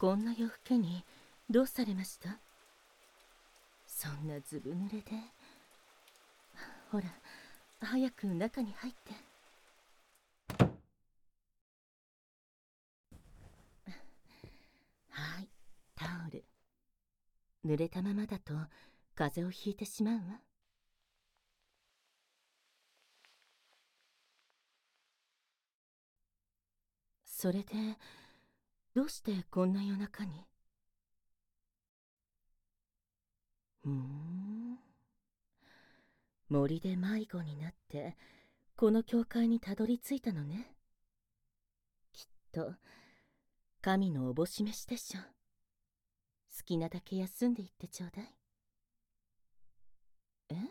こんな夜更けにどうされました？そんなずぶ濡れで。ほら、早く中に入って。はい、タオル。濡れたままだと風邪をひいてしまうわ。それで、どうしてこんな夜中に？森で迷子になってこの教会にたどり着いたのね。きっと神のおぼし飯でしょ。好きなだけ休んでいってちょうだい。え？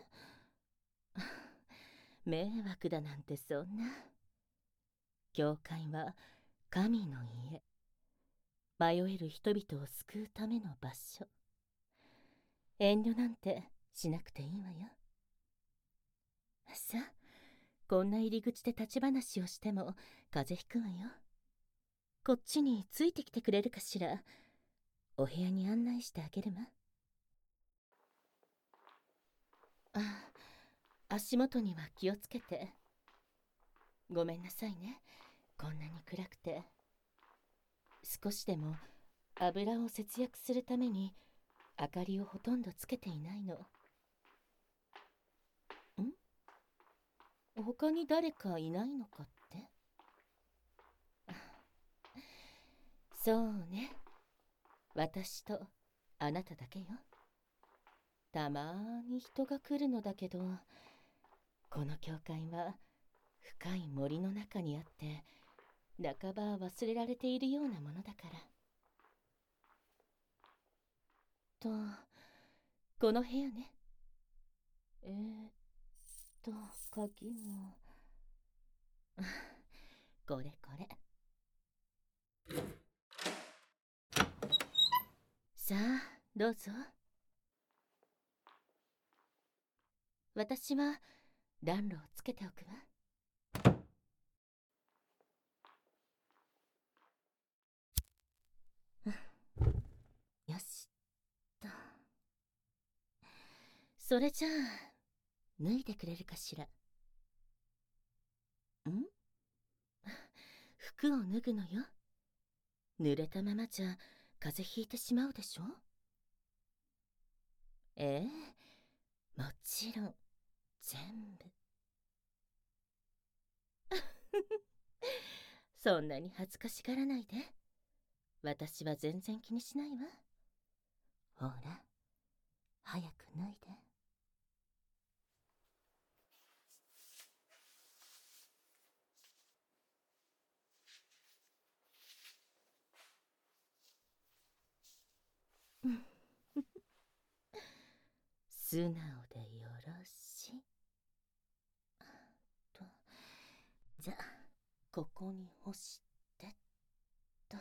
迷惑だなんてそんな。教会は神の家。迷える人々を救うための場所。遠慮なんてしなくていいわよ。さあ、こんな入り口で立ち話をしても風邪ひくわよ。こっちについてきてくれるかしら。お部屋に案内してあげるわ。足元には気をつけて。ごめんなさいね、こんなに暗くて。少しでも油を節約するために明かりをほとんどつけていないの。他に誰かいないのかって？そうね、私とあなただけよ。たまに人が来るのだけど、この教会は深い森の中にあって半ば忘れられているようなものだから。と、この部屋ね。鍵もこれこれ。さあ、どうぞ。私は暖炉をつけておくわ。よしと。それじゃあ脱いでくれるかしら。服を脱ぐのよ。濡れたままじゃ風邪ひいてしまうでしょ。ええ、もちろん全部。そんなに恥ずかしがらないで。私は全然気にしないわ。ほら、早く脱いで。素直でよろし。と、じゃあここに干してっと。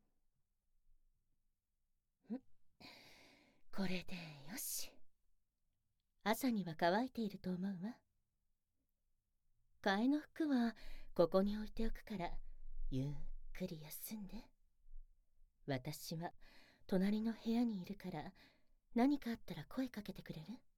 これでよし。朝には乾いていると思うわ。替えの服はここに置いておくからゆっくり休んで。私は隣の部屋にいるから何かあったら声かけてくれる？